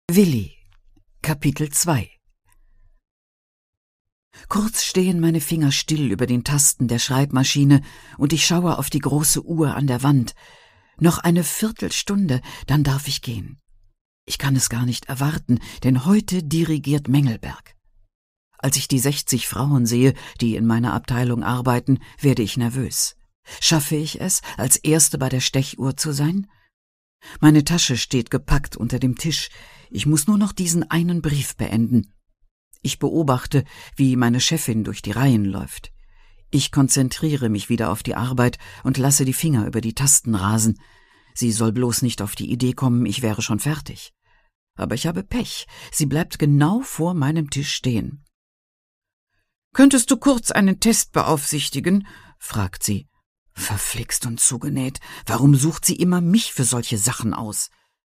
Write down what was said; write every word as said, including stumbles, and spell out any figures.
Willi, Kapitel zwei. Kurz stehen meine Finger still über den Tasten der Schreibmaschine und ich schaue auf die große Uhr an der Wand. Noch eine Viertelstunde, dann darf ich gehen. Ich kann es gar nicht erwarten, denn heute dirigiert Mengelberg. Als ich die sechzig Frauen sehe, die in meiner Abteilung arbeiten, werde ich nervös. Schaffe ich es, als Erste bei der Stechuhr zu sein? Meine Tasche steht gepackt unter dem Tisch. Ich muss nur noch diesen einen Brief beenden. Ich beobachte, wie meine Chefin durch die Reihen läuft. Ich konzentriere mich wieder auf die Arbeit und lasse die Finger über die Tasten rasen. Sie soll bloß nicht auf die Idee kommen, ich wäre schon fertig. Aber ich habe Pech. Sie bleibt genau vor meinem Tisch stehen. »Könntest du kurz einen Test beaufsichtigen?« fragt sie. Verflixt und zugenäht. Warum sucht sie immer mich für solche Sachen aus?